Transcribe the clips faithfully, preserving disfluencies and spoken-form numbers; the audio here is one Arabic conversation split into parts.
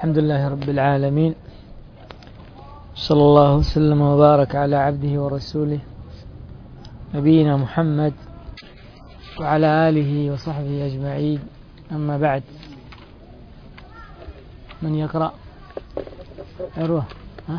الحمد لله رب العالمين، صلى الله وسلم وبارك على عبده ورسوله نبينا محمد وعلى آله وصحبه أجمعين. أما بعد، من يقرأ؟ أروح. ها؟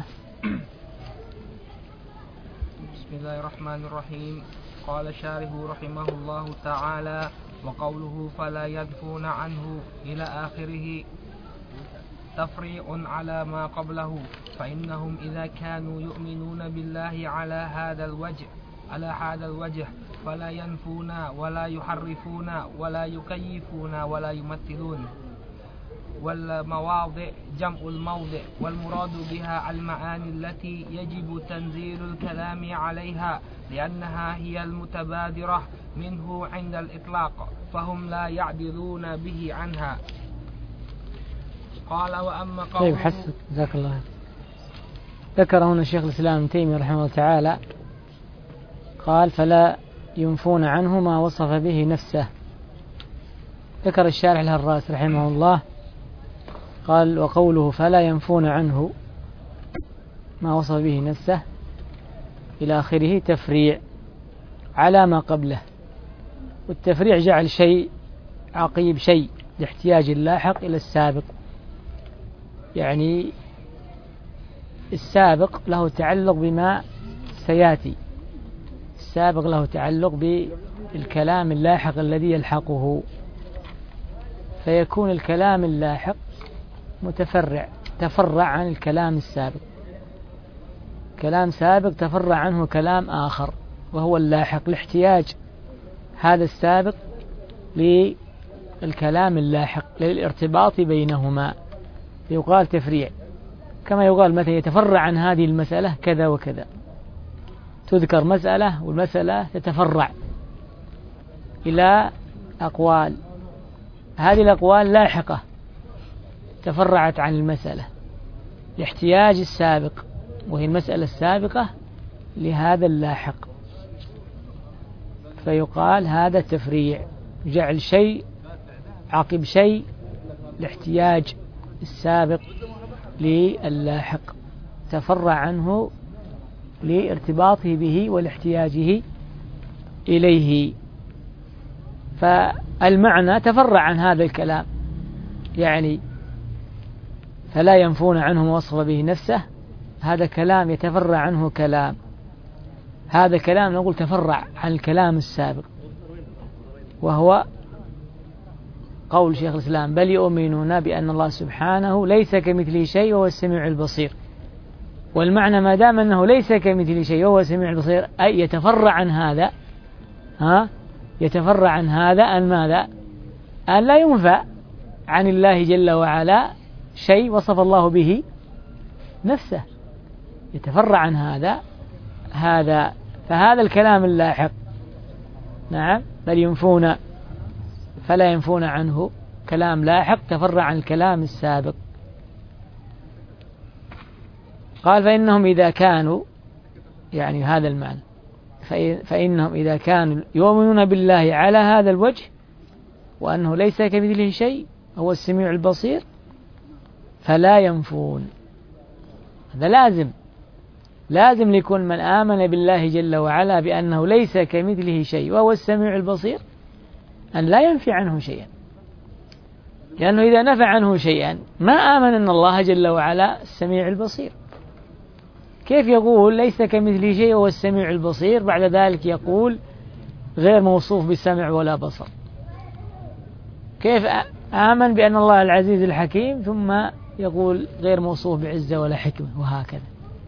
بسم الله الرحمن الرحيم. قال الشارح رحمه الله تعالى: وقوله فلا يدفون عنه إلى آخره تفريع على ما قبله، فإنهم إذا كانوا يؤمنون بالله على هذا الوجه على هذا الوجه فلا ينفون ولا يحرفون ولا يكيفون ولا يمثلون. والمواضع جمع الموضع، والمراد بها المعاني التي يجب تنزيل الكلام عليها، لأنها هي المتبادرة منه عند الإطلاق، فهم لا يعدلون به عنها. قال: وأما قوله. طيب حسن، جزاك الله. ذكر هنا الشيخ الإسلام ابن تيمية رحمه الله تعالى، قال: فلا ينفون عنه ما وصف به نفسه. ذكر الشارح الهراس رحمه الله قال: وقوله فلا ينفون عنه ما وصف به نفسه إلى آخره تفريع على ما قبله. والتفريع جعل شيء عقيب شيء لاحتياج اللاحق إلى السابق، يعني السابق له تعلق بما سيأتي، السابق له تعلق بالكلام اللاحق الذي يلحقه، فيكون الكلام اللاحق متفرع تفرع عن الكلام السابق، كلام سابق تفرع عنه كلام آخر وهو اللاحق، لاحتياج هذا السابق للكلام اللاحق للارتباط بينهما، يقال تفريع. كما يقال مثلا يتفرع عن هذه المسألة كذا وكذا، تذكر مسألة والمسألة تتفرع إلى أقوال، هذه الأقوال لاحقة تفرعت عن المسألة لاحتياج السابق، وهي المسألة السابقة لهذا اللاحق، فيقال هذا تفريع، جعل شيء عقب شيء لاحتياج السابق للاحق، تفرع عنه لارتباطه به ولاحتياجه إليه. فالمعنى تفرع عن هذا الكلام، يعني فلا ينفون عنه ما وصف به نفسه، هذا كلام يتفرع عنه كلام، هذا كلام نقول تفرع عن الكلام السابق، وهو قول شيخ الإسلام: بل يؤمنون بأن الله سبحانه ليس كمثله شيء وهو السميع البصير. والمعنى ما دام أنه ليس كمثله شيء وهو السميع البصير، أي يتفرع عن هذا، ها يتفرع عن هذا أن ماذا؟ أن لا ينفع عن الله جل وعلا شيء وصف الله به نفسه، يتفرع عن هذا هذا فهذا الكلام اللاحق، نعم، بل ينفون فلا ينفون عنه كلام لاحق تفرع عن الكلام السابق. قال: فإنهم إذا كانوا، يعني هذا المعنى، فإنهم إذا كانوا يؤمنون بالله على هذا الوجه وأنه ليس كمثله شيء هو السميع البصير، فلا ينفون. هذا لازم لازم ليكون من آمن بالله جل وعلا بأنه ليس كمثله شيء وهو السميع البصير أن لا ينفي عنه شيئا، لأنه إذا نفى عنه شيئا ما آمن أن الله جل وعلا السميع البصير. كيف يقول ليس كمثله شيء وهو السميع البصير بعد ذلك يقول غير موصوف بسمع ولا بصر؟ كيف آمن بأن الله العزيز الحكيم ثم يقول غير موصوف بعزة ولا حكمة؟ وهكذا.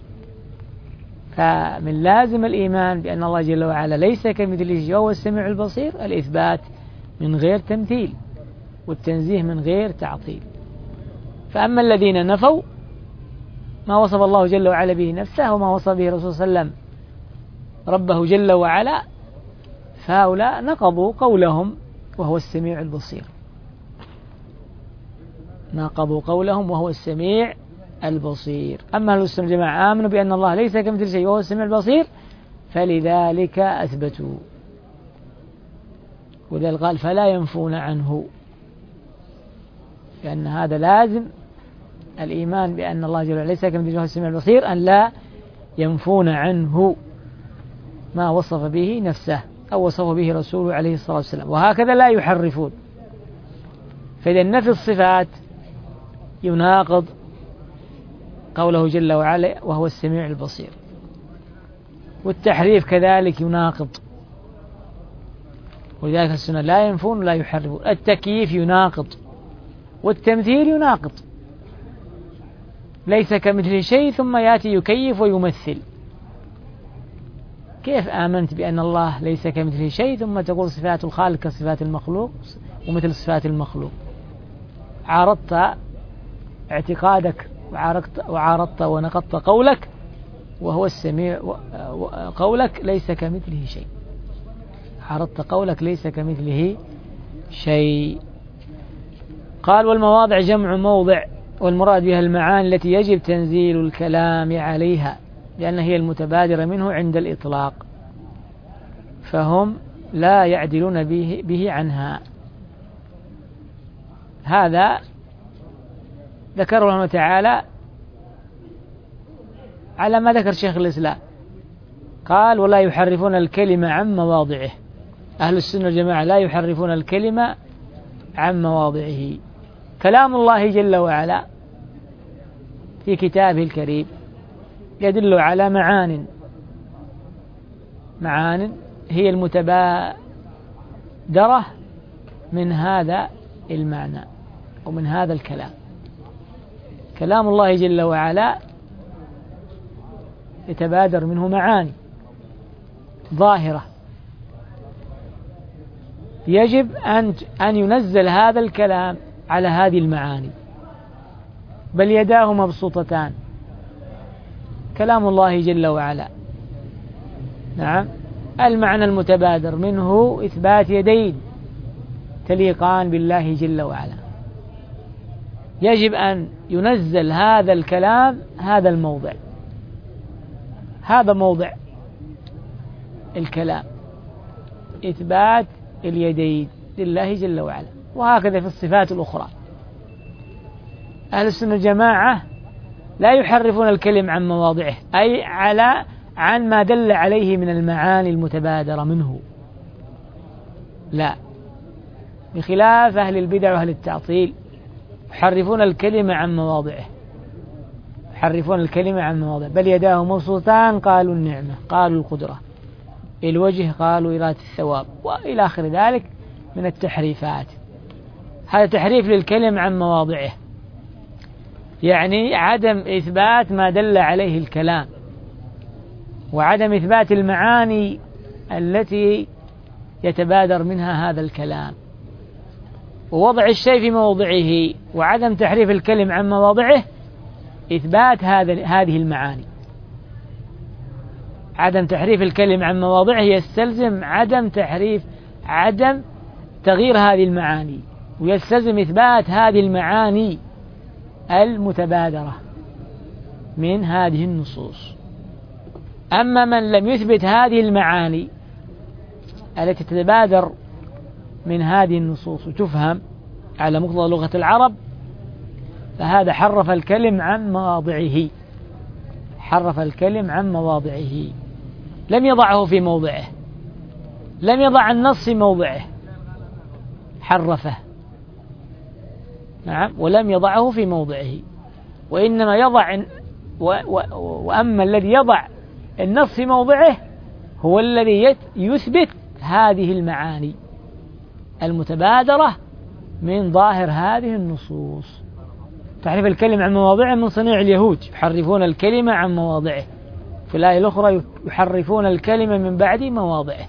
فمن لازم الإيمان بأن الله جل وعلا ليس كمثله شيء وهو السميع البصير الإثبات من غير تمثيل، والتنزيه من غير تعطيل. فأما الذين نفوا ما وصف الله جل وعلا به نفسه وما وصف به الرسول صلى الله عليه وسلم ربه جل وعلا، فهؤلاء نقضوا قولهم وهو السميع البصير، نقضوا قولهم وهو السميع البصير. أما أهل السنة والجماعة آمنوا بأن الله ليس كمثله شيء وهو السميع البصير، فلذلك أثبتوا، وذلك قال: فلا ينفون عنه، لأن هذا لازم الإيمان بأن الله جل وعلا ليس كمثله وهو السميع البصير أن لا ينفون عنه ما وصف به نفسه أو وصف به رسوله عليه الصلاة والسلام، وهكذا لا يحرفون. فإذا نفي الصفات يناقض قوله جل وعلا وهو السميع البصير، والتحريف كذلك يناقض، ولذلك السنة لا ينفون ولا يحرفون. التكييف يناقض، والتمثيل يناقض، ليس كمثله شيء ثم يأتي يكيف ويمثل. كيف آمنت بأن الله ليس كمثله شيء ثم تقول صفات الخالق كصفات المخلوق ومثل صفات المخلوق؟ عارضت اعتقادك وعارضت, وعارضت ونقضت قولك، وهو السميع قولك ليس كمثله شيء، عارضت قولك ليس كمثله شيء. قال والمواضع جمع موضع، والمراد بها المعاني التي يجب تنزيل الكلام عليها لأن هي المتبادرة منه عند الإطلاق، فهم لا يعدلون به, به عنها. هذا ذكره الله تعالى على ما ذكر شيخ الإسلام، قال ولا يحرفون الكلمة عن مواضعه. أهل السنة والجماعة لا يحرفون الكلمة عن مواضعه. كلام الله جل وعلا في كتابه الكريم يدل على معان معان هي المتبادرة من هذا المعنى ومن هذا الكلام. كلام الله جل وعلا يتبادر منه معاني ظاهرة، يجب أن أن ينزل هذا الكلام على هذه المعاني، بل يداه مبسوطتان. كلام الله جل وعلا نعم المعنى المتبادر منه إثبات يدين تليقان بالله جل وعلا، يجب أن ينزل هذا الكلام هذا الموضع، هذا موضع الكلام إثبات اليدين لله جل وعلا. وهكذا في الصفات الأخرى. أهل السنة الجماعة لا يحرفون الكلم عن مواضعه، أي على عن ما دل عليه من المعاني المتبادرة منه، لا، بخلاف أهل البدع وأهل التعطيل يحرفون الكلمة عن مواضعه، يحرفون الكلمة عن مواضعه، بل يداه مبسوطتان قالوا النعمة، قالوا القدرة، الوجه قالوا إرادة الثواب، وإلى آخر ذلك من التحريفات. هذا تحريف للكلم عن مواضعه، يعني عدم إثبات ما دل عليه الكلام، وعدم إثبات المعاني التي يتبادر منها هذا الكلام، ووضع الشيء في موضعه، وعدم تحريف الكلم عن مواضعه إثبات هذا هذه المعاني. عدم تحريف الكلم عن مواضعه يستلزم عدم تحريف عدم تغيير هذه المعاني، ويستلزم إثبات هذه المعاني المتبادرة من هذه النصوص. أما من لم يثبت هذه المعاني التي تتبادر من هذه النصوص وتفهم على مقتضى لغة العرب، فهذا حرف الكلم عن مواضعه، حرف الكلم عن مواضعه، لم يضعه في موضعه، لم يضع النص في موضعه، حرفه نعم، ولم يضعه في موضعه، وإنما يضع و و وأما الذي يضع النص في موضعه هو الذي يثبت هذه المعاني المتبادرة من ظاهر هذه النصوص. تحريف الكلمة عن مواضعه من صنيع اليهود، يحرفون الكلمة عن مواضعه، في الآية الأخرى يحرفون الكلمة من بعد مواضعه.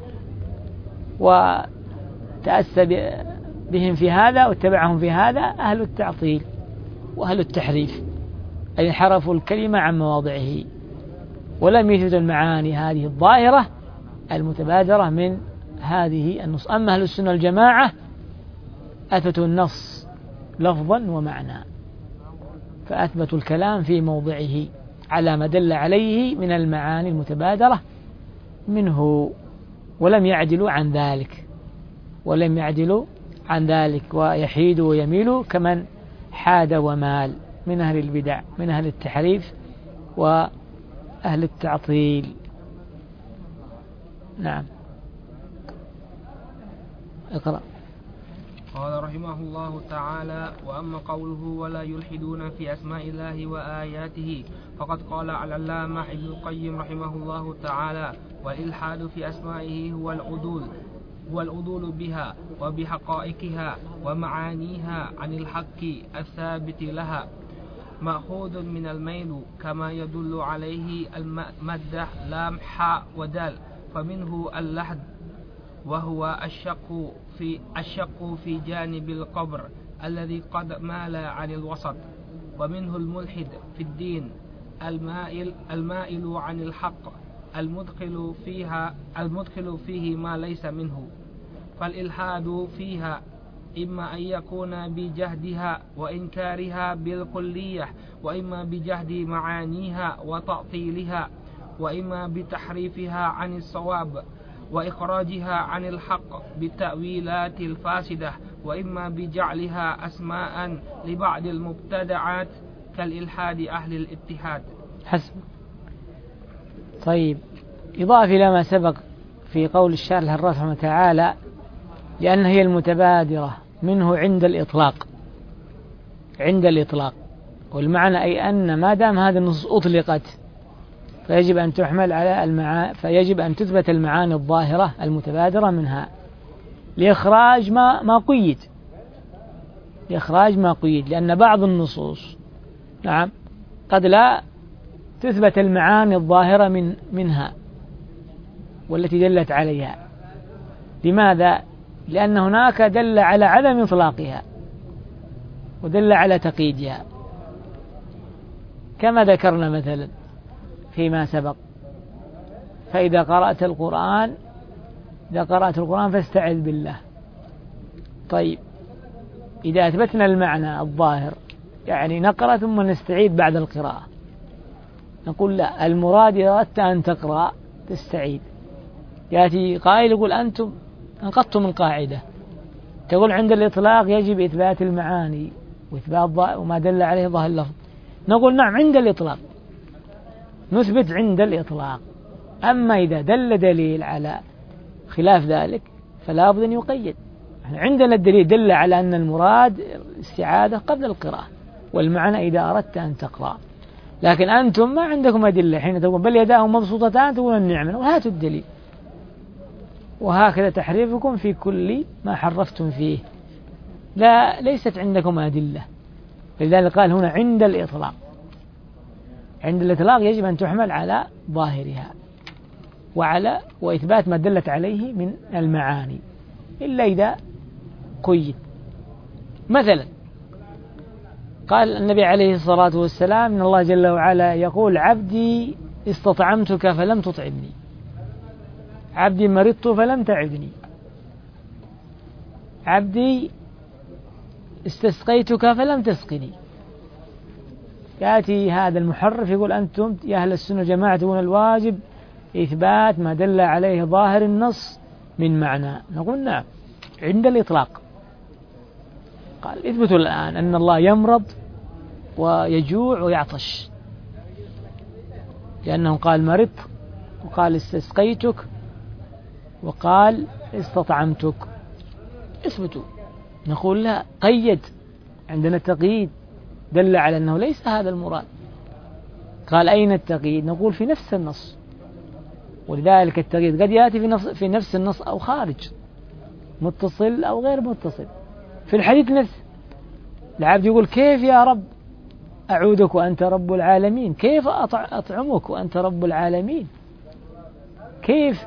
وتأسى بهم في هذا واتبعهم في هذا أهل التعطيل وأهل التحريف، أي حرفوا الكلمة عن مواضعه ولم يثبتوا المعاني هذه الظاهرة المتبادرة من هذه النص. أما أهل السنة الجماعة أثبتوا النص لفظا ومعنى، فأثبتوا الكلام في موضعه على ما دل عليه من المعاني المتبادرة منه، ولم يعدلوا عن ذلك، ولم يعدلوا عن ذلك ويحيدوا ويميلوا كمن حاد ومال. من أهل البدع، من أهل التحريف وأهل التعطيل. نعم. اقرأ. قال رحمه الله تعالى: وأما قوله ولا يلحدون في أسماء الله وآياته فقد قال العلامة ابن القيم رحمه الله تعالى: والإلحاد في أسمائه هو العدول هو العدول بها وبحقائقها ومعانيها عن الحق الثابت لها، مأخوذ من الميل كما يدل عليه المادة لام حاء ودال، فمنه اللحد وهو الشق في الشق في جانب القبر الذي قد مال عن الوسط، ومنه الملحد في الدين المائل المائل عن الحق المدخل فيها المدخل فيه ما ليس منه. فالإلحاد فيها إما أن يكون بجهدها وإنكارها بالكلية، وإما بجهد معانيها وتعطيلها، وإما بتحريفها عن الصواب وإخراجها عن الحق بالتأويلات الفاسدة، وإما بجعلها أسماء لبعض المبتدعات كالإلحاد أهل الاتحاد. حسب. طيب، إضافة إلى ما سبق في قول الشارح رحمه تعالى: لأن هي المتبادرة منه عند الإطلاق. عند الإطلاق، والمعنى أي أن ما دام هذه النصوص أطلقت فيجب أن تحمل على المعاني، فيجب أن تثبت المعاني الظاهرة المتبادرة منها لإخراج ما ما قيد لإخراج ما قيد لأن بعض النصوص نعم قد لا تثبت المعاني الظاهرة من منها والتي دلت عليها. لماذا؟ لأن هناك دل على عدم إطلاقها ودل على تقييدها، كما ذكرنا مثلا فيما سبق: فإذا قرأت القرآن إذا قرأت القرآن فاستعذ بالله. طيب، إذا أثبتنا المعنى الظاهر يعني نقرأ ثم نستعيد بعد القراءة، نقول لا، المراد إذا أردت أن تقرأ تستعيد. يأتي قائل يقول أنتم انقضتم القاعدة، تقول عند الإطلاق يجب إثبات المعاني وإثبات وما دل عليه ظاهر اللفظ. نقول نعم، عند الإطلاق نثبت عند الإطلاق، أما إذا دل دليل على خلاف ذلك فلا بد أن يقيد. عندنا الدليل دل على أن المراد الاستعادة قبل القراءة والمعنى إذا أردت أن تقرأ، لكن أنتم ما عندكم أدلة. حين تقول بل يداه مبسوطتان تقول النعمة وهاتوا الدليل، وهكذا تحريفكم في كل ما حرفتم فيه، لا ليست عندكم أدلة. لذلك قال هنا عند الإطلاق. عند الإطلاق يجب أن تحمل على ظاهرها وعلى وإثبات ما دلت عليه من المعاني، إلا إذا قيد. مثلا قال النبي عليه الصلاة والسلام: إن الله جل وعلا يقول: عبدي استطعمتك فلم تطعمني، عبدي مرضت فلم تعدني، عبدي استسقيتك فلم تسقني. يأتي هذا المحرف يقول: أنتم يا أهل السنة جماعة تقولون الواجب إثبات ما دل عليه ظاهر النص من معنى. نقول نعم عند الإطلاق. قال: اثبتوا الآن أن الله يمرض ويجوع ويعطش، لأنه قال مرضت وقال استسقيتك وقال استطعمتك. اثبتوا. نقول لا، قيد، عندنا التقييد دل على أنه ليس هذا المراد. قال: أين التقييد؟ نقول في نفس النص، ولذلك التقييد قد يأتي في نفس, في نفس النص أو خارج، متصل أو غير متصل. في الحديث نفسه العبد يقول: كيف يا رب أعودك وأنت رب العالمين؟ كيف أطعمك وأنت رب العالمين؟ كيف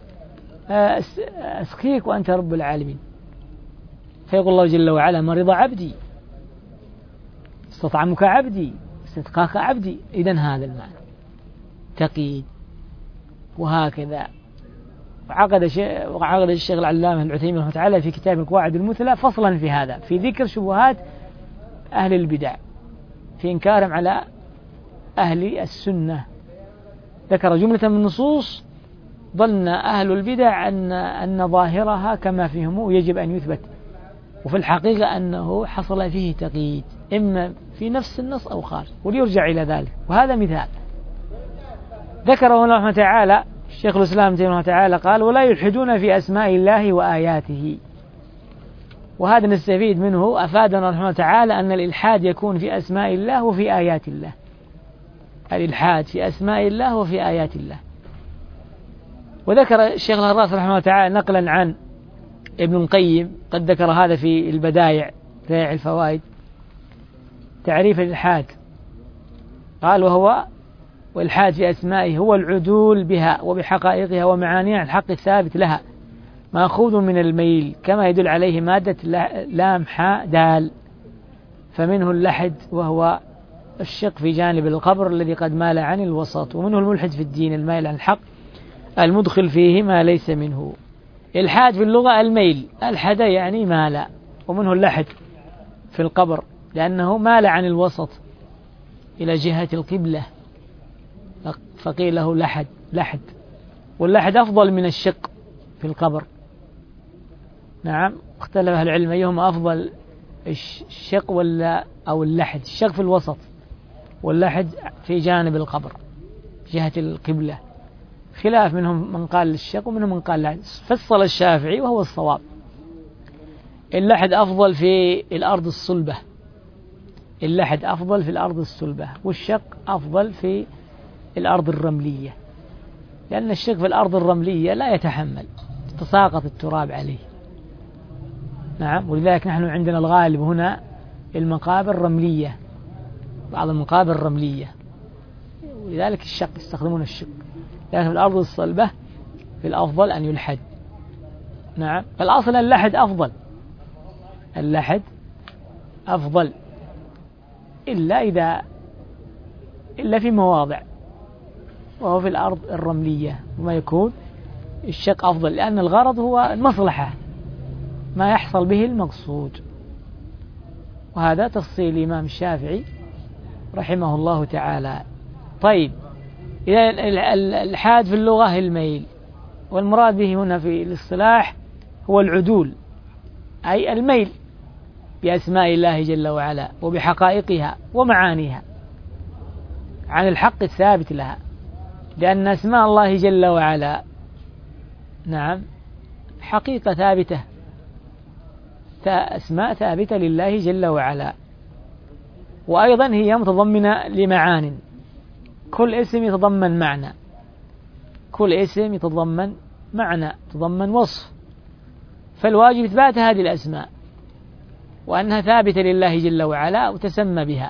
أسقيك وأنت رب العالمين؟ فيقول الله جل وعلا: مرض عبدي، استطعمك عبدي، استسقاك عبدي. إذن هذا المعنى تقييد. وهكذا وعقد وعقد الشيخ العلامة العثيمين رحمه تعالى في كتاب القواعد المثلى فصلا في هذا، في ذكر شبهات أهل البدع في إنكارهم على أهل السنة. ذكر جملة من النصوص ظن أهل البدع أن أن ظاهرها كما فهموا يجب أن يثبت وفي الحقيقة أنه حصل فيه تقييد إما في نفس النص أو خارج، وليرجع إلى ذلك. وهذا مثال ذكره الله تعالى الشيخ الإسلام تيمية تعالى قال: ولا يلحدون في أسماء الله وآياته. وهذا نستفيد منه، أفادنا رحمه تعالى أن الإلحاد يكون في أسماء الله وفي آيات الله. الإلحاد في أسماء الله وفي آيات الله. وذكر الشيخ الهراس رحمه تعالى نقلا عن ابن القيم، قد ذكر هذا في البدايع بدايع الفوائد، تعريف الإلحاد قال: وهو والإلحاد في أسمائه هو العدول بها وبحقائقها ومعانيها عن الحق الثابت لها، مأخوذ من الميل، كما يدل عليه مادة لام حاء دال، فمنه اللحد وهو الشق في جانب القبر الذي قد مال عن الوسط، ومنه الملحد في الدين المائل عن الحق المدخل فيه ما ليس منه. الحاد في اللغة الميل، الحد يعني مال، ومنه اللحد في القبر لأنه مال عن الوسط إلى جهة القبلة فقيل له لحد لحد. واللحد أفضل من الشق في القبر. نعم، اختلف أهل العلم أيهما أفضل، الشق ولا أو اللحد. الشق في الوسط واللحد في جانب القبر جهة القبلة، خلاف، منهم من قال الشق ومنهم من قال اللحد. فصل الشافعي وهو الصواب، اللحد أفضل في الأرض الصلبة، اللحد أفضل في الأرض الصلبة، والشق أفضل في الأرض الرملية، لأن الشق في الأرض الرملية لا يتحمل، تتساقط التراب عليه. نعم، ولذلك نحن عندنا الغالب هنا المقابر رملية، بعض المقابر رملية، ولذلك الشق يستخدمون الشق. لكن في الأرض الصلبة في الأفضل أن يلحد. نعم، فالأصل اللحد أفضل، اللحد أفضل إلا إذا إلا في مواضع، وهو في الأرض الرملية، وما يكون الشق أفضل، لأن الغرض هو المصلحة، ما يحصل به المقصود. وهذا تفصيل الإمام الشافعي رحمه الله تعالى. طيب، إذا الحاد في اللغة الميل، والمراد به هنا في الاصطلاح هو العدول، أي الميل بأسماء الله جل وعلا وبحقائقها ومعانيها عن الحق الثابت لها، لأن أسماء الله جل وعلا نعم حقيقة ثابتة، أسماء ثابتة لله جل وعلا، وأيضا هي متضمنة لمعان، كل اسم يتضمن معنى، كل اسم يتضمن معنى، يتضمن وصف، فالواجب إثبات هذه الأسماء وأنها ثابتة لله جل وعلا وتسمى بها.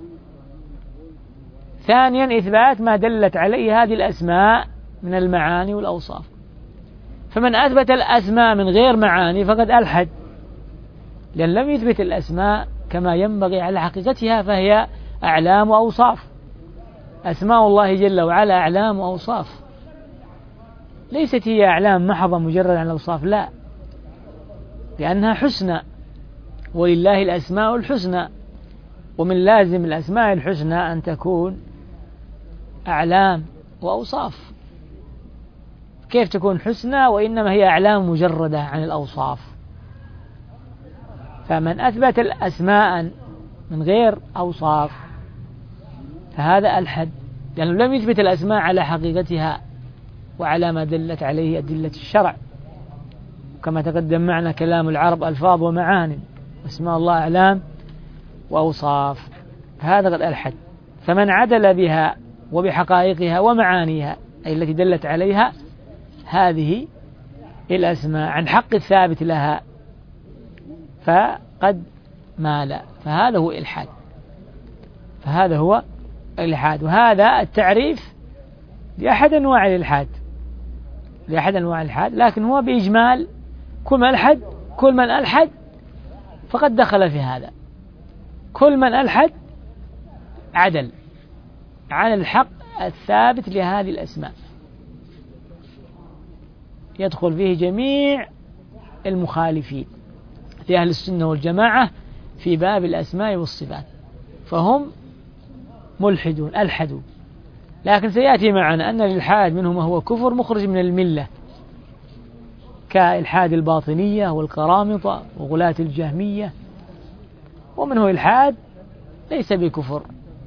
ثانيا، إثبات ما دلت عليه هذه الأسماء من المعاني والأوصاف، فمن أثبت الأسماء من غير معاني فقد ألحد، لأن لم يثبت الأسماء كما ينبغي على حقيقتها، فهي أعلام وأوصاف. أسماء الله جل وعلا أعلام وأوصاف، ليست هي أعلام محضة مجرد عن الأوصاف، لا، لأنها حسنى، ولله الأسماء الحسنى، ومن لازم الأسماء الحسنى أن تكون أعلام وأوصاف. كيف تكون حسنى وإنما هي أعلام مجردة عن الأوصاف؟ فمن أثبت الأسماء من غير أوصاف فهذا ألحد، لأنه لم يثبت الأسماء على حقيقتها وعلى ما دلت عليه أدلة الشرع، كما تقدم معنا كلام العرب ألفاظ ومعان، أسماء الله أعلام وأوصاف، هذا قد ألحد. فمن عدل بها وبحقائقها ومعانيها أي التي دلت عليها هذه الأسماء عن حق الثابت لها فقد مال، فهذا هو الإلحاد، فهذا هو الإلحاد. وهذا التعريف لأحد أنواع الإلحاد، لأحد أنواع الإلحاد، لكن هو بإجمال كل من ألحد كل من ألحد فقد دخل في هذا، كل من ألحد عدل عن الحق الثابت لهذه الأسماء، يدخل فيه جميع المخالفين في أهل السنة والجماعة في باب الأسماء والصفات، فهم ملحدون ألحدوا. لكن سيأتي معنا أن الإلحاد منه ما هو كفر مخرج من الملة، كإلحاد الباطنية والقرامطة وغلاة الجهمية، ومنه إلحاد ليس بكفر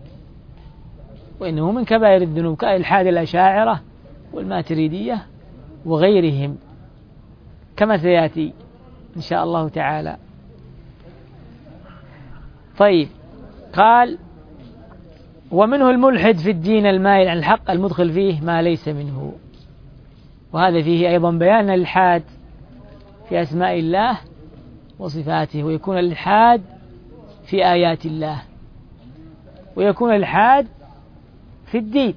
وإنه من كبائر الذنوب كإلحاد الأشاعرة والماتريدية وغيرهم كما سيأتي إن شاء الله تعالى. طيب، قال ومنه الملحد في الدين المائل عن الحق المدخل فيه ما ليس منه، وهذا فيه أيضا بيان الإلحاد في أسماء الله وصفاته، ويكون الإلحاد في آيات الله، ويكون الإلحاد في الدين.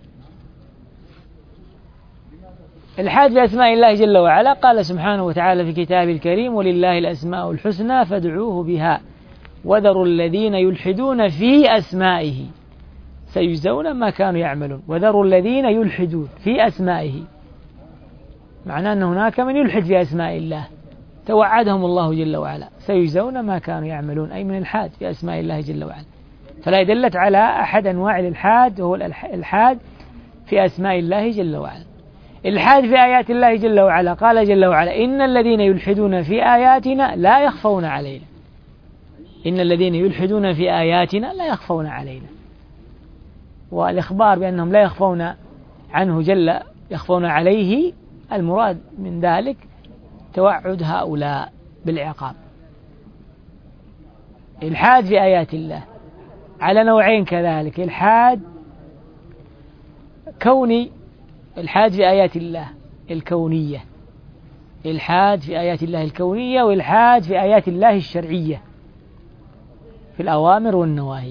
الإلحاد في أسماء الله جل وعلا، قال سبحانه وتعالى في كتابه الكريم ولله الأسماء الحسنى فادعوه بها وذروا الذين يلحدون في أسمائه سيجزون ما كانوا يعملون. وذروا الذين يلحدون في أسمائه، معناه أن هناك من يلحد في أسماء الله توعدهم الله جل وعلا سيجزون ما كانوا يعملون، أي من الحاد في أسماء الله جل وعلا. فلا يدلت على أحد أنواع الإلحاد وهو الإلحاد في أسماء الله جل وعلا. الإلحاد في آيات الله جل وعلا، قال جل وعلا إن الذين يلحدون في آياتنا لا يخفون علينا. إن الذين يلحدون في آياتنا لا يخفون علينا، والإخبار بأنهم لا يخفون عنه جل يخفون عليه، المراد من ذلك توعد هؤلاء بالعقاب. الحاد في آيات الله على نوعين كذلك، الحاد كوني، الحاد في آيات الله الكونية، الحاد في آيات الله الكونية، والحاد في آيات الله الشرعية في الأوامر والنواهي.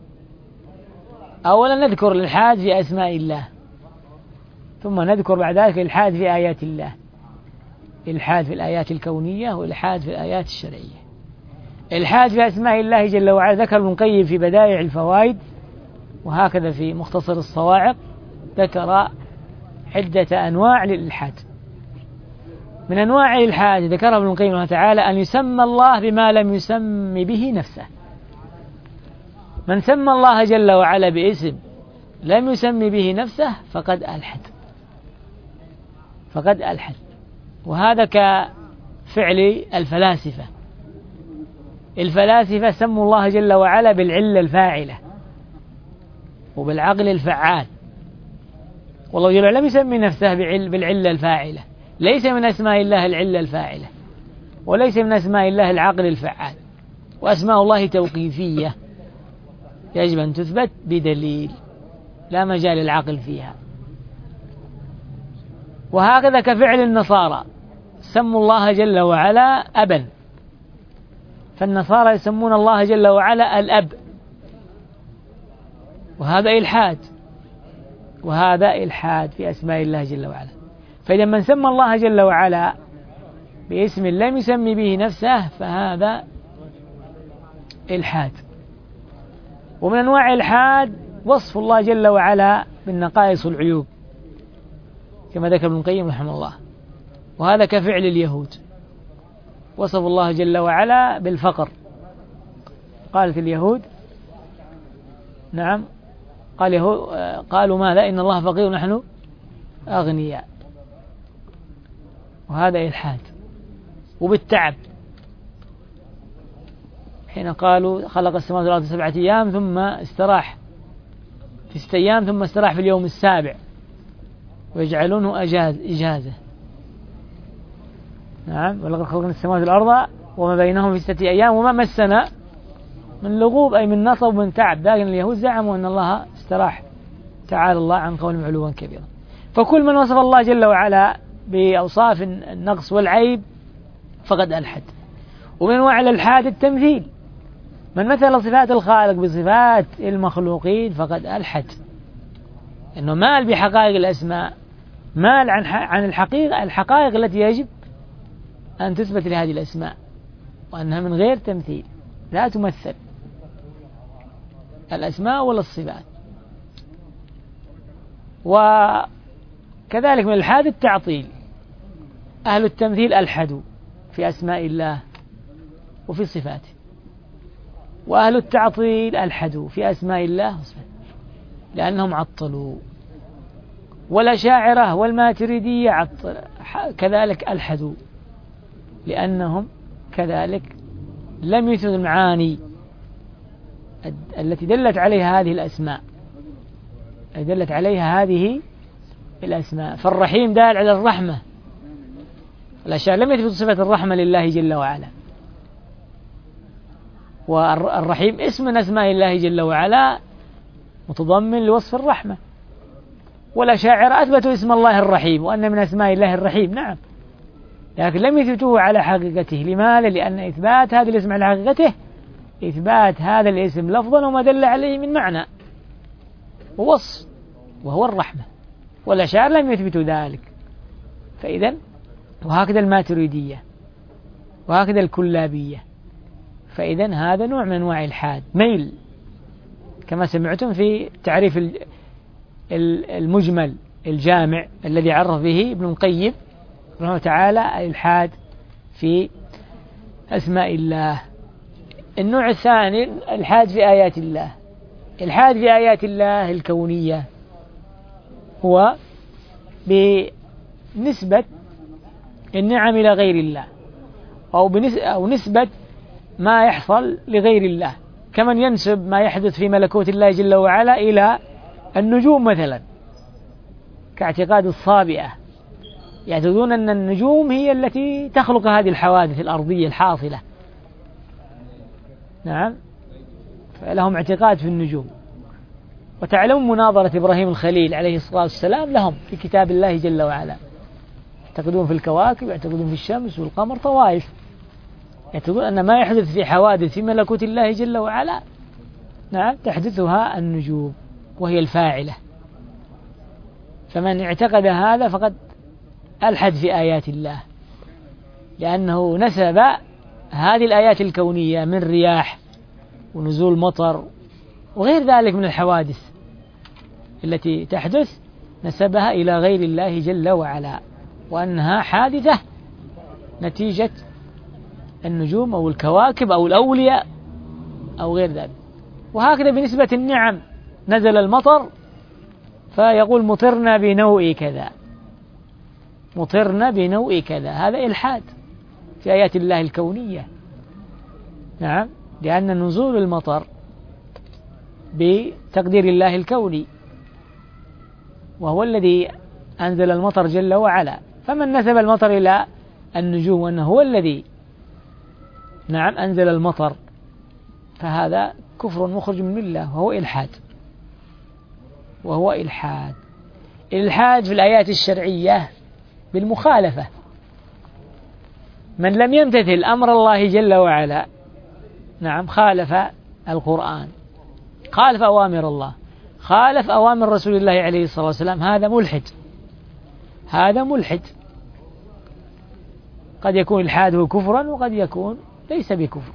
أولا نذكر الإلحاد في أسماء الله، ثم نذكر بعد ذلك الإلحاد في آيات الله، الإلحاد في الآيات الكونية والإلحاد في الآيات الشرعية. الإلحاد في أسماء الله جل وعلا ذكر ابن القيم في بدائع الفوائد، وهكذا في مختصر الصواعق ذكر عدة أنواع للإلحاد. من أنواع الإلحاد ذكرها ابن القيم رحمه تعالى أن يسمى الله بما لم يسم به نفسه. من سمى الله جل وعلا باسم لم يسم به نفسه فقد ألحد، فقد ألحد. وهذا كفعل الفلاسفة. الفلاسفة سموا الله جل وعلا بالعلة الفاعلة وبالعقل الفعال، والله جل وعلا لم يسمي نفسه بالعلة الفاعلة، ليس من أسماء الله العلة الفاعلة، وليس من أسماء الله العقل الفعال. وأسماء الله توقيفية يجب أن تثبت بدليل، لا مجال للعقل فيها. وهكذا كفعل النصارى، سموا الله جل وعلا أبا، فالنصارى يسمون الله جل وعلا الأب، وهذا إلحاد، وهذا إلحاد في أسماء الله جل وعلا. فإذا من سمى الله جل وعلا باسم لم يسمي به نفسه فهذا إلحاد. ومن أنواع الإلحاد وصف الله جل وعلا بالنقائص والعيوب كما ذكر ابن القيم رحمه الله، وهذا كفعل اليهود، وصف الله جل وعلا بالفقر. قالت اليهود نعم قال يهود قالوا ماذا إن الله فقير ونحن أغنياء، وهذا إلحاد. وبالتعب حين قالوا خلق السماوات والأرض في سبعة أيام ثم استراح في ستة أيام ثم استراح في اليوم السابع ويجعلونه أجاز إجازة. نعم ولقد خلقنا السماوات والأرض وما بينهم في ستة أيام وما مسنا من لغوب، أي من نصب ومن تعب. لكن اليهود زعموا أن الله استراح، تعالى الله عن قولهم علوا كبيرا. فكل من وصف الله جل وعلا بأوصاف النقص والعيب فقد ألحد. ومن أنواع الإلحاد التمثيل، من مثل صفات الخالق بصفات المخلوقين فقد ألحد، إنه مال بحقائق الأسماء، مال عن عن الحقيقة الحقائق التي يجب أن تثبت لهذه الأسماء، وأنها من غير تمثيل، لا تمثل الأسماء ولا الصفات. وكذلك من الإلحاد التعطيل، أهل التمثيل ألحدوا في أسماء الله وفي صفاته، وأهل التعطيل ألحدوا في أسماء الله وصفاته لأنهم عطلوا. والأشاعرة والماتريدية عطل كذلك ألحدوا لأنهم كذلك لم يثبتوا المعاني التي دلت عليها هذه الأسماء دلت عليها هذه الأسماء. فالرحيم دال على الرحمة، الأشياء لم يثبت صفة الرحمة لله جل وعلا، والرحيم اسم من أسماء الله جل وعلا متضمن لوصف الرحمة. والأشاعرة أثبتوا اسم الله الرحيم وأن من أسماء الله الرحيم، نعم، لكن لم يثبتوه على حقيقته. لماذا؟ لأن إثبات هذا الاسم على حقيقته إثبات هذا الاسم لفظا وما دل عليه من معنى ووصف، وهو الرحمة، والأشاعرة لم يثبتوا ذلك. فإذا وهكذا الماتريدية وهكذا الكلابية. فإذا هذا نوع من أنواع الحاد، ميل، كما سمعتم في تعريف المجمل الجامع الذي عرف به ابن القيم رحمه الله تعالى الإلحاد في أسماء الله. النوع الثاني الإلحاد في آيات الله. الإلحاد في آيات الله الكونية هو بنسبة النعم إلى غير الله، أو أو نسبة ما يحصل لغير الله، كمن ينسب ما يحدث في ملكوت الله جل وعلا إلى النجوم مثلا، كاعتقاد الصابئة، يعتقدون أن النجوم هي التي تخلق هذه الحوادث الأرضية الحاصلة، نعم، فلهم اعتقاد في النجوم. وتعلم مناظرة إبراهيم الخليل عليه الصلاة والسلام لهم في كتاب الله جل وعلا، يعتقدون في الكواكب، يعتقدون في الشمس والقمر، طوائف يعتقدون أن ما يحدث في حوادث في ملكوت الله جل وعلا، نعم، تحدثها النجوم وهي الفاعلة. فمن اعتقد هذا فقد ألحد في آيات الله، لأنه نسب هذه الآيات الكونية من رياح ونزول مطر وغير ذلك من الحوادث التي تحدث، نسبها إلى غير الله جل وعلا، وأنها حادثة نتيجة النجوم أو الكواكب أو الأولياء أو غير ذلك. وهكذا بنسبة النعم، نزل المطر فيقول مطرنا بنوء كذا، مطرنا بنوء كذا، هذا إلحاد في آيات الله الكونية، نعم، لأن نزول المطر بتقدير الله الكوني، وهو الذي أنزل المطر جل وعلا. فمن نسب المطر إلى النجوم وأنه هو الذي، نعم، أنزل المطر، فهذا كفر مخرج من الله، وهو إلحاد، وهو إلحاد. الإلحاد في الآيات الشرعية بالمخالفة، من لم يمتثل أمر الله جل وعلا، نعم، خالف القرآن، خالف أوامر الله، خالف أوامر رسول الله عليه الصلاة والسلام، هذا ملحد، هذا ملحد. قد يكون إلحاده كفرا وقد يكون ليس بكفر.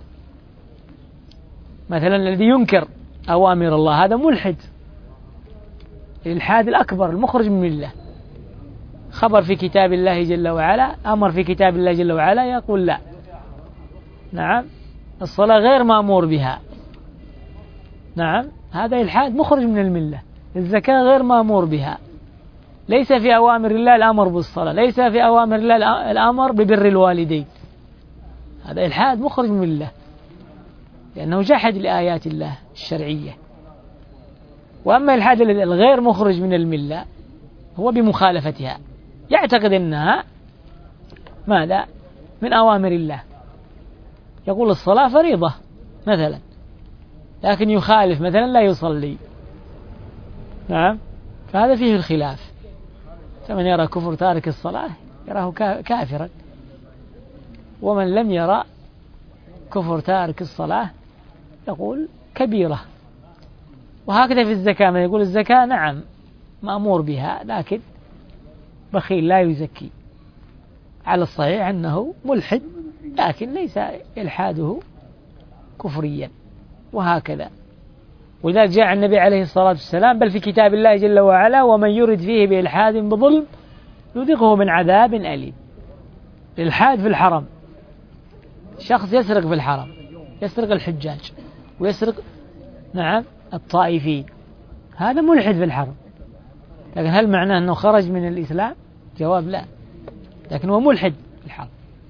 مثلا الذي ينكر أوامر الله هذا ملحد، الإلحاد الأكبر المخرج من الله. خبر في كتاب الله جل وعلا، أمر في كتاب الله جل وعلا، يقول لا، نعم، الصلاة غير مأمور بها، نعم، هذا إلحاد مخرج من الملة. الزكاة غير مأمور بها، ليس في أوامر الله الأمر بالصلاة، ليس في أوامر الله الأمر ببر الوالدين، هذا إلحاد مخرج من الله، لأنه جحد لآيات الله الشرعية. وأما الإلحاد الغير مخرج من الملة هو بمخالفتها، يعتقد أنها ماذا؟ من أوامر الله، يقول الصلاة فريضة مثلا، لكن يخالف مثلا لا يصلي، نعم، فهذا فيه الخلاف. فمن يرى كفر تارك الصلاة يراه كافرا، ومن لم يرى كفر تارك الصلاة يقول كبيرة. وهكذا في الزكاة، من يقول الزكاة نعم مأمور بها لكن بخيل لا يزكي، على الصحيح أنه ملحد، لكن ليس إلحاده كفريا. وهكذا، ولذلك جاء النبي عليه الصلاة والسلام بل في كتاب الله جل وعلا ومن يرد فيه بإلحاد بظلم يذقه من عذاب أليم. الإلحاد في الحرم، شخص يسرق في الحرم، يسرق الحجاج ويسرق، نعم، الطائفين، هذا ملحد في الحرم، لكن هل معناه أنه خرج من الإسلام؟ جواب لا، لكن هو ملحد في الحرم،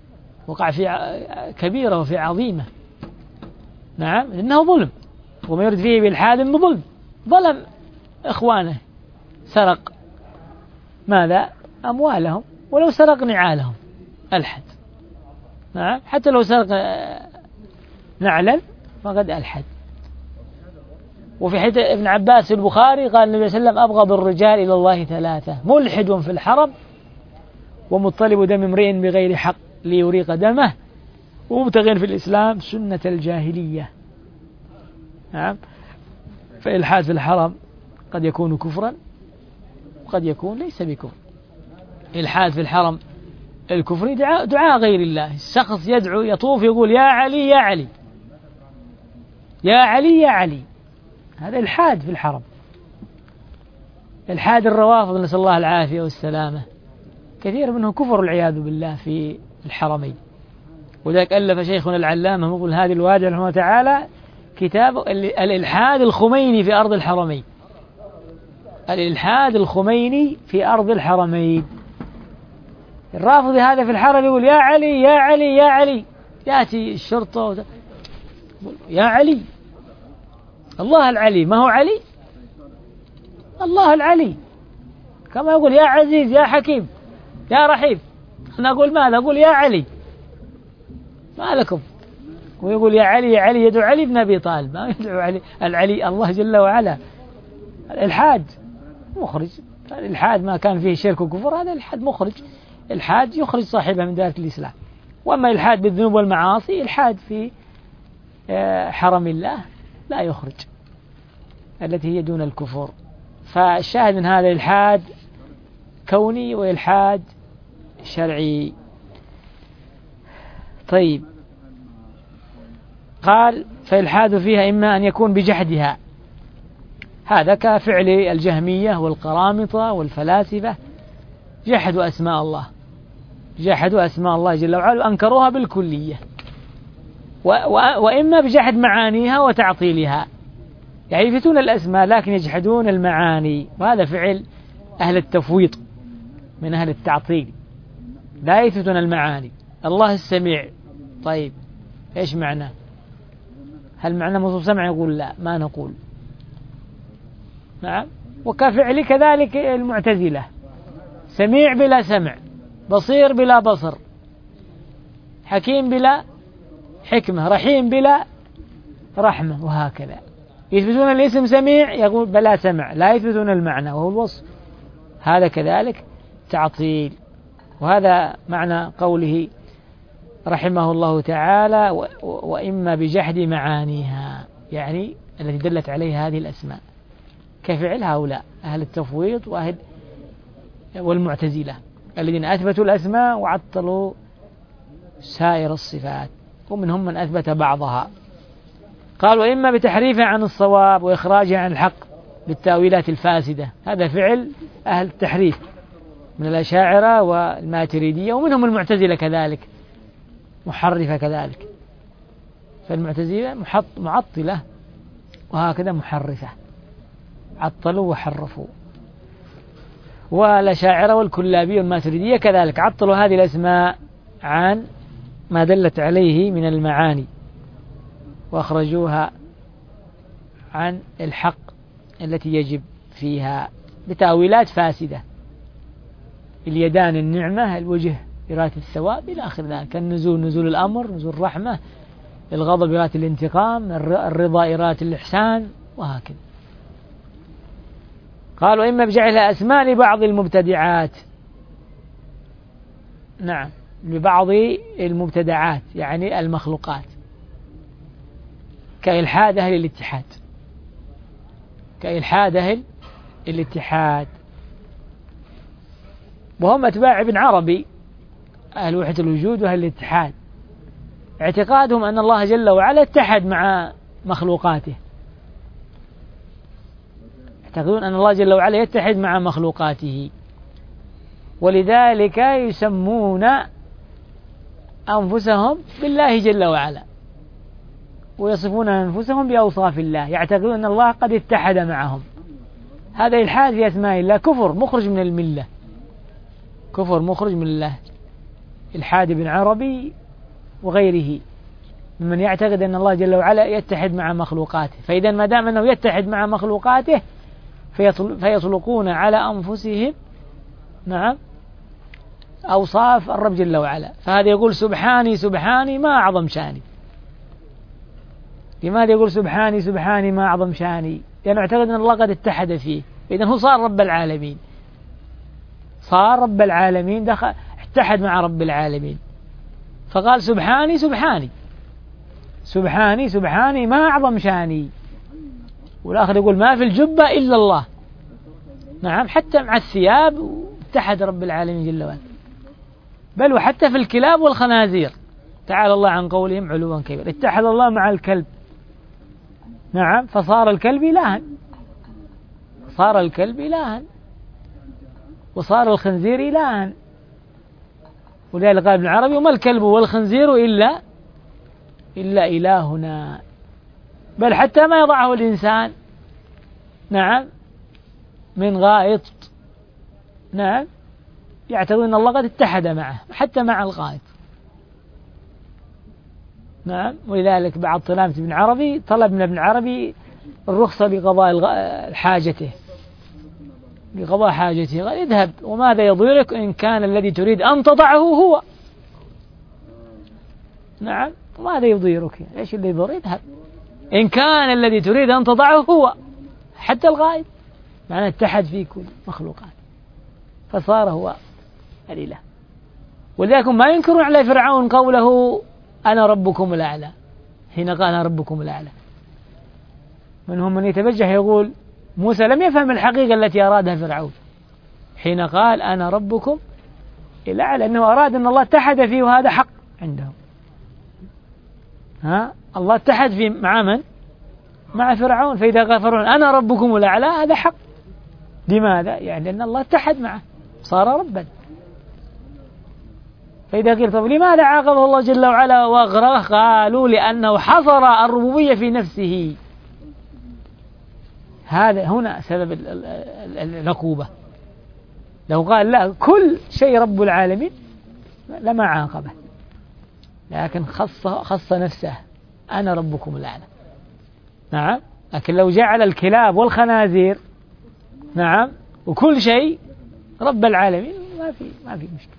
وقع في كبيرة وفي عظيمة. نعم، لأنه ظلم، وما يرد فيه بالحاد بظلم، ظلم إخوانه، سرق ماذا؟ أموالهم، ولو سرق نعالهم ألحد. نعم، حتى لو سرق نعلا فقد ألحد. وفي حديث ابن عباس في البخاري قال النبي صلى الله عليه وسلم: أبغض الرجال إلى الله ثلاثة: ملحد في الحرم، ومطلب دم امرئ بغير حق ليريق دمه، ومبتغٍ في الإسلام سنة الجاهلية. نعم، فإلحاد في الحرم قد يكون كفرا وقد يكون ليس بكفر. إلحاد في الحرم الكفر دعاء, دعاء غير الله، الشخص يدعو يطوف يقول يا علي يا علي يا علي يا علي، هذا إلحاد في الحرم. إلحاد الروافض نسأل الله العافية والسلامة كثير منه كفر والعياذ بالله في الحرمين. وذلك ألف شيخنا العلامة مقبل هادي الوادي رحمه الله تعالى كتاب الإلحاد الخميني في أرض الحرمين. الإلحاد الخميني في أرض الحرمين. الرافضي هذا في الحرم يقول يا علي يا علي يا علي، يأتي الشرطة يا علي، الله العلي، ما هو علي؟ الله العلي، كما يقول يا عزيز يا حكيم يا رحيم. أنا أقول ماذا؟ أقول يا علي، ما لكم؟ ويقول يا علي يا علي، يدعو علي بن أبي طالب، ما يدعو علي العلي الله جل وعلا. الإلحاد مخرج، الإلحاد ما كان فيه شرك وكفر هذا الإلحاد مخرج، الإلحاد يخرج صاحبه من دائرة الإسلام. وأما الإلحاد بالذنوب والمعاصي، الإلحاد في حرم الله لا يخرج، التي هي دون الكفر. فالشاهد من هذا الإلحاد كوني وإلحاد شرعي. طيب، قال فالإلحاد فيها إما أن يكون بجحدها، هذا كفعل الجهمية والقرامطة والفلاسفة، جحدوا أسماء الله، جحدوا أسماء الله جل وعلا وأنكروها بالكلية. وإما بجحد معانيها وتعطيلها، يعني يثبتون الأسماء لكن يجحدون المعاني، وهذا فعل أهل التفويض من أهل التعطيل، لا يثبتون المعاني. الله السميع، طيب إيش معنى؟ هل معنى مصوف سمع؟ يقول لا، ما نقول. نعم، وكفعل كذلك المعتزلة، سميع بلا سمع، بصير بلا بصر، حكيم بلا حكمة، رحيم بلا رحمة، وهكذا. يثبتون الاسم سميع يقول بلا سمع، لا يثبتون المعنى وهو الوصف، هذا كذلك تعطيل. وهذا معنى قوله رحمه الله تعالى وإما بجحد معانيها، يعني التي دلت عليها هذه الأسماء، كفعل هؤلاء أهل التفويض وأهل والمعتزلة الذين أثبتوا الأسماء وعطلوا سائر الصفات، ومنهم من أثبت بعضها. قال وإما بتحريفها عن الصواب وإخراجها عن الحق بالتأويلات الفاسدة، هذا فعل أهل التحريف من الأشاعرة والماتريدية، ومنهم المعتزلة كذلك محرفة كذلك. فالمعتزلة معطلة وهكذا محرفة، عطلوا وحرفوا. والأشاعرة والكلابية والماتريدية كذلك عطلوا هذه الأسماء عن ما دلت عليه من المعاني، وأخرجوها عن الحق التي يجب فيها بتأويلات فاسدة. اليدان النعمة، الوجه إرادة الثواب إلى آخر ذلك، النزول نزول الأمر، نزول الرحمة، الغضب إرادة الانتقام، الرضا إرادة الإحسان، وهكذا. قالوا إما بجعلها أسماء لبعض المبتدعات، نعم لبعض المبتدعات يعني المخلوقات، كإلحاد أهل الاتحاد، كإلحاد أهل الاتحاد، وهم أتباع ابن عربي أهل وحدة الوجود وأهل الاتحاد، اعتقادهم أن الله جل وعلا اتحد مع مخلوقاته، يعتقدون أن الله جل وعلا يتحد مع مخلوقاته، ولذلك يسمون أنفسهم بالله جل وعلا ويصفون أنفسهم بأوصاف الله، يعتقدون أن الله قد اتحد معهم. هذا إلحاد في أسماء الله، كفر مخرج من الملة، كفر مخرج من الله. إلحاد ابن عربي وغيره ممن يعتقد أن الله جل وعلا يتحد مع مخلوقاته. فإذا ما دام أنه يتحد مع مخلوقاته فيطلقون على أنفسهم نعم أوصاف الرب جل وعلا. فهذا يقول سبحاني سبحاني ما أعظم شاني. لماذا يقول سبحاني سبحاني ما أعظم شاني؟ لأنه اعتقد أن الله قد اتحد فيه، إذن هو صار رب العالمين، صار رب العالمين، دخل اتحد مع رب العالمين، فقال سبحاني سبحاني سبحاني سبحاني ما أعظم شاني. والآخر يقول ما في الجبة إلا الله. نعم، حتى مع الثياب اتحد رب العالمين جل وعلا، بل وحتى في الكلاب والخنازير تعالى الله عن قولهم علوا كبيرا. اتحد الله مع الكلب، نعم، فصار الكلب إلها، صار الكلب إلها، وصار الخنزير إلها. ولذلك قال ابن عربي وما الكلب والخنزير إلا إلا إلهنا. بل حتى ما يضعه الإنسان نعم من غائط نعم يعتقد أن الله قد اتحد معه حتى مع الغائط. نعم، ولذلك بعد طلامة ابن عربي طلب من ابن عربي الرخصة بقضاء حاجته، بقضاء حاجته، قال اذهب وماذا يضيرك إن كان الذي تريد أن تضعه هو. نعم، ماذا يضيرك؟ ايش اللي يضر؟ اذهب إن كان الذي تريد أن تضعه هو، حتى الغائب، معناه اتحد في كل مخلوقات، فصار هو الإله. ولذلك ما ينكرون على فرعون قوله أنا ربكم الأعلى، حين قال أنا ربكم الأعلى. منهم من يتبجح يقول موسى لم يفهم الحقيقة التي أرادها فرعون حين قال أنا ربكم الأعلى، أنه أراد أن الله اتحد فيه، وهذا حق عندهم. ها، الله اتحد فيه مع من؟ مع فرعون. فإذا قال فرعون أنا ربكم الأعلى هذا حق. لماذا؟ يعني أن الله اتحد معه صار ربا. فإذا قيل طب لماذا عاقبه الله جل وعلا وأغرقه؟ قالوا لأنه حصر الربوبية في نفسه. هذا هنا سبب العقوبة. لو قال لا كل شيء رب العالمين لما عاقبه، لكن خص خص نفسه أنا ربكم الأعلى. نعم، لكن لو جعل الكلاب والخنازير نعم وكل شيء رب العالمين ما في ما في مشكلة.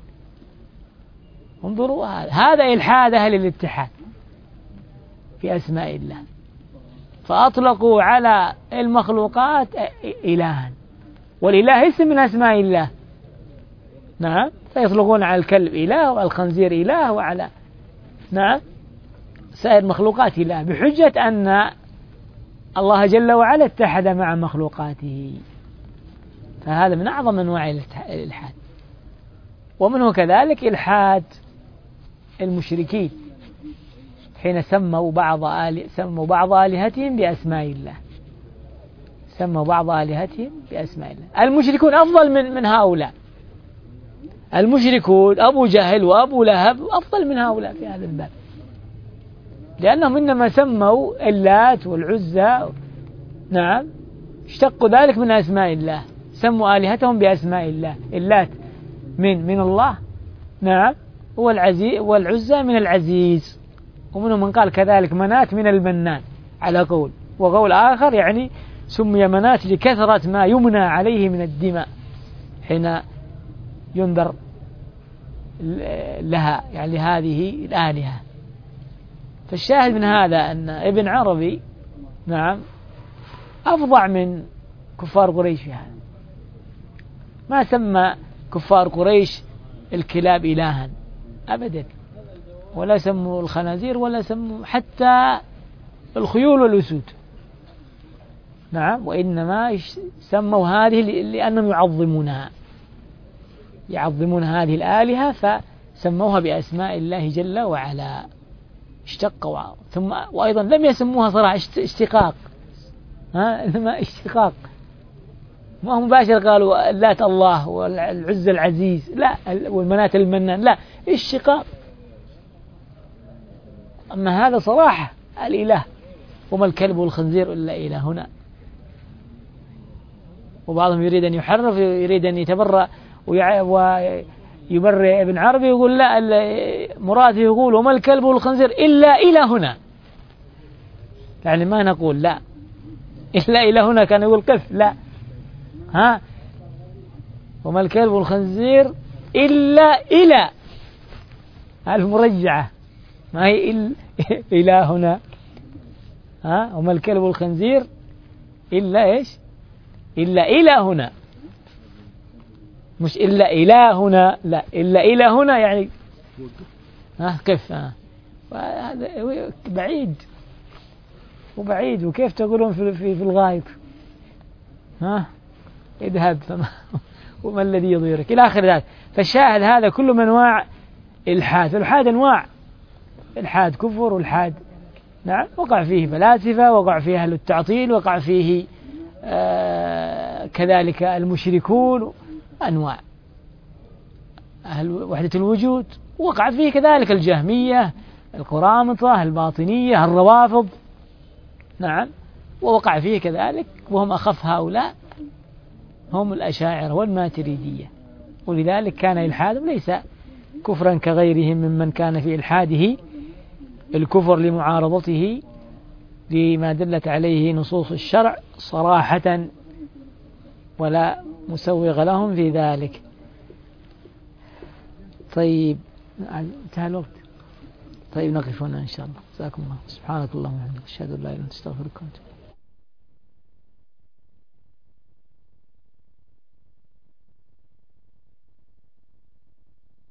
انظروا هذا هذا إلحاد أهل الاتحاد في أسماء الله، فأطلقوا على المخلوقات إلها، والإله اسم من أسماء الله. نعم، فيطلقون على الكلب إله وعلى الخنزير إله وعلى نعم سائر المخلوقات إله، بحجة أن الله جل وعلا اتحد مع مخلوقاته. فهذا من أعظم أنواع الإلحاد. ومنه كذلك إلحاد المشركين حين سموا بعض آل سموا بعض آلهتهم بأسماء الله، سموا بعض آلهتهم بأسماء الله. المشركون أفضل من من هؤلاء. المشركون أبو جهل وأبو لهب أفضل من هؤلاء في هذا الباب، لأنهم إنما سموا اللات والعزى نعم اشتقوا ذلك من أسماء الله، سموا آلهتهم بأسماء الله. اللات من من الله نعم، والعزيز والعزى من العزيز. ومنهم من قال كذلك منات من المنان على قول، وقول آخر يعني سمي منات لكثرة ما يمنى عليه من الدماء حين ينذر لها، يعني لهذه الآلهة. فالشاهد من هذا أن ابن عربي نعم أفظع من كفار قريش في هذا. ما سمى كفار قريش الكلاب إلها أبدا، ولا سموا الخنازير، ولا سموا حتى الخيول والأسود. نعم، وإنما سموا هذه لأنهم يعظمونها، يعظمون هذه الآلهة فسموها بأسماء الله جل وعلا، اشتقوا. ثم وأيضا لم يسموها صراحة اشتقاق، ها إنما اشتقاق، ما هو مباشر قالوا اللات الله والعز العزيز، لا، والمنات المنان، لا، اشتقاق. أما هذا صراحة الإله، وما الكلب والخنزير إلا إلهنا. وبعضهم يريد أن يحرف، يريد أن يتبرأ يبرئ ابن عربي يقول لا، مراد يقول وما الكلب والخنزير إلا إلى هنا، يعني ما نقول لا إلا إلى هنا، كان يقول قف لا، ها وما الكلب والخنزير إلا إلى المرجعة، ما هي إلا إلى هنا، ها وما الكلب والخنزير إلا إيش؟ إلا إلى هنا، مش إلا إلى هنا، لا إلا إلى هنا يعني ها قف، ها هذا بعيد وبعيد، وكيف تقولون في في, في الغايب ها اذهب فما وما الذي يضيرك إلى آخر ذلك. فالشاهد هذا كله من أنواع الحاد، الحاد أنواع، الحاد كفر والحاد نعم وقع فيه فلاسفة، وقع فيه أهل التعطيل، وقع فيه آه كذلك المشركون، أنواع أهل وحدة الوجود، وقع فيه كذلك الجهمية، القرامطة، الباطنية، الروافض نعم، ووقع فيه كذلك وهم أخف هؤلاء هم الأشاعرة والماتريدية. ولذلك كان إلحادهم ليس كفرا كغيرهم ممن كان في إلحاده الكفر لمعارضته لما دلت عليه نصوص الشرع صراحة، ولا مسوغ لهم في ذلك. طيب انتهى الوقت، طيب نقف هنا إن شاء الله. جزاكم الله، سبحانك اللهم وبحمدك، أشهد أن لا إله إلا أنت، أستغفرك وأتوب إليك.